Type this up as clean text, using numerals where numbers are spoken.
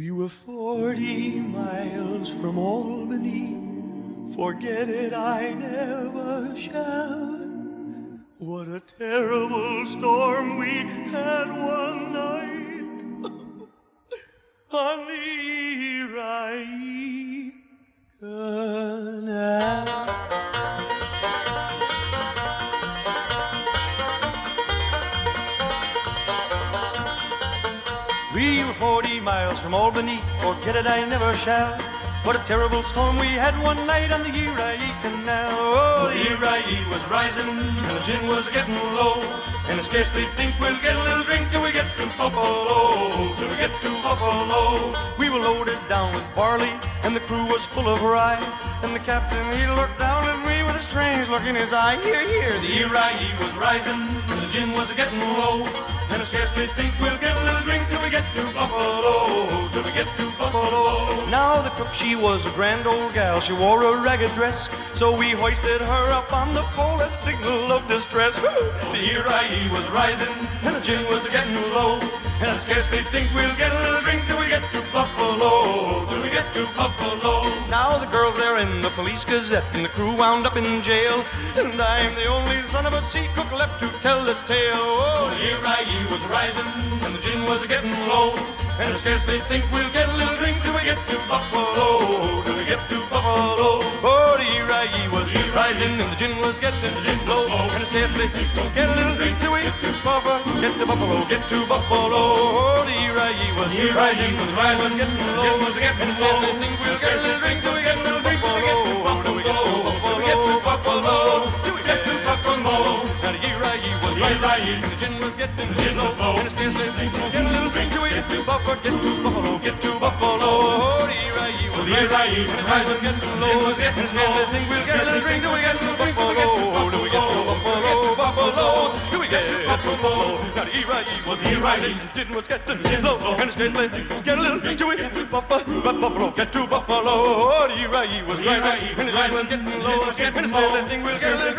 We were 40 miles from Albany. Forget it, I never shall. What a terrible storm we had one night on the Erie Canal. We were 40 miles from Albany, forget it, I never shall. What a terrible storm we had one night on the Erie Canal. Oh, the Erie was rising and the gin was getting low, and I scarcely think we'll get a little drink till we get to Buffalo, till we get to Buffalo. We were loaded down with barley and the crew was full of rye, and the captain, he looked down at me with a strange look in his eye. Here, here, the Erie was rising and the gin was getting low, and I scarcely think we'll get a little drink till we get to Buffalo, till we get to Buffalo. Now the cook, she was a grand old gal, she wore a ragged dress, so we hoisted her up on the pole as signal of distress. The Erie was rising and the gin was getting low, and I scarcely think we'll get a little drink till we get to Buffalo, till we get to Buffalo. Now the girls, they're in the Police Gazette, and the crew wound up in jail, and I'm the only son of a sea cook left to tell the tale. Oh, the Erie was rising and the gin was getting low, and I scarcely think we'll get a little drink till we get to Buffalo, till we get to Buffalo. Oh, the Erie was rising and the gin was getting low, and I scarcely think we'll get a little drink till we get to Buffalo, get to Buffalo, get to Buffalo. Oh, the Erie was rising and the gin was getting low, and I scarcely think we'll get a little drink till we get to Buffalo, till we get to Buffalo, till we get to Buffalo. Now the Erie was rising and the gin was getting low, and I scarcely think we'll get a little drink till we get to Buffalo, get to Buffalo, get to Buffalo. Oh, the Erie was rising and the gin was getting low, and I scarcely think we'll get a little drink till we get to Buffalo, till we get to Buffalo, Buffalo, till we get to Buffalo. Now the Erie was rising, the gin was getting low, and I scarcely think we'll get a little drink till we get to Buffalo, get to Buffalo. Oh, the Erie was rising and the gin was getting low, and I scarcely think we'll get a little